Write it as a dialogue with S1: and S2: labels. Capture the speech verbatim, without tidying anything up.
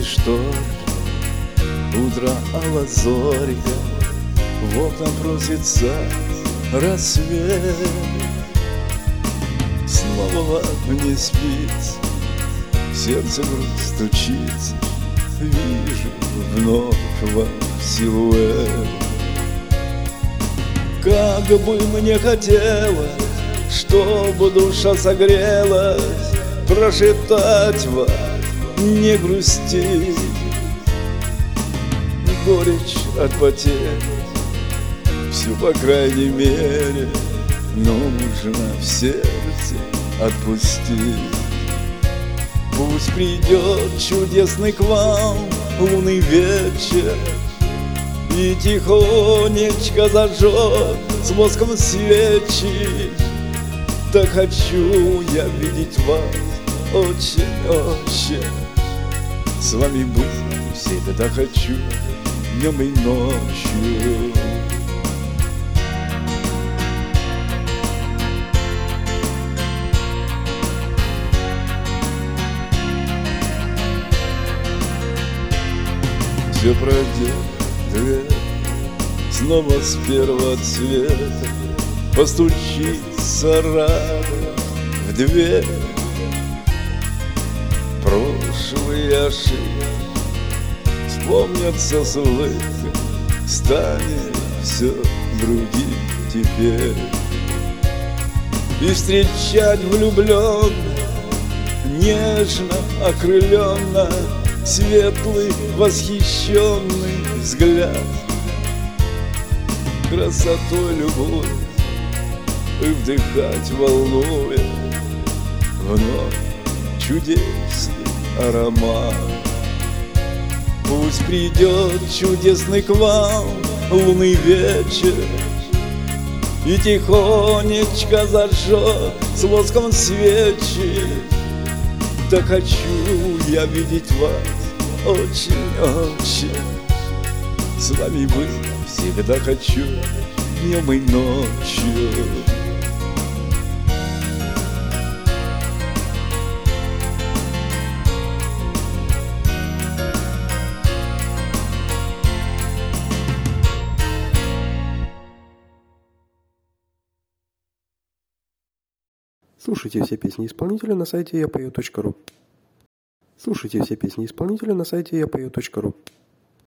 S1: лишь только утро алазорька, в окна просится рассвет. Снова не спится, сердце грусть стучится, вижу вновь вам силуэт. Как бы мне хотелось, чтобы душа согрелась, прошептать вам, не грусти. Горечь от потерь всю, по крайней мере, нужно в сердце отпустить. Пусть придет чудесный к вам лунный вечер и тихонечко зажжет с воском свечи. Так хочу я видеть вас очень-очень, с вами быть всегда хочу днем и ночью. Все пройдет, снова с первого цвета постучится раз в дверь. Прошлые ошибки вспомнятся с улыбкой, станет все другим теперь. И встречать влюбленно, нежно, окрыленно, светлый, восхищенный взгляд, красотой любовь и вдыхать, волнуя, вновь чудесный аромат. Пусть придет чудесный к вам лунный вечер и тихонечко зажжет с воском свечи. Так хочу я видеть вас очень-очень, с вами быть всегда хочу днем и ночью.
S2: Слушайте все песни исполнителя на сайте я пою точка ру. Слушайте все песни исполнителя на сайте я пою точка ру.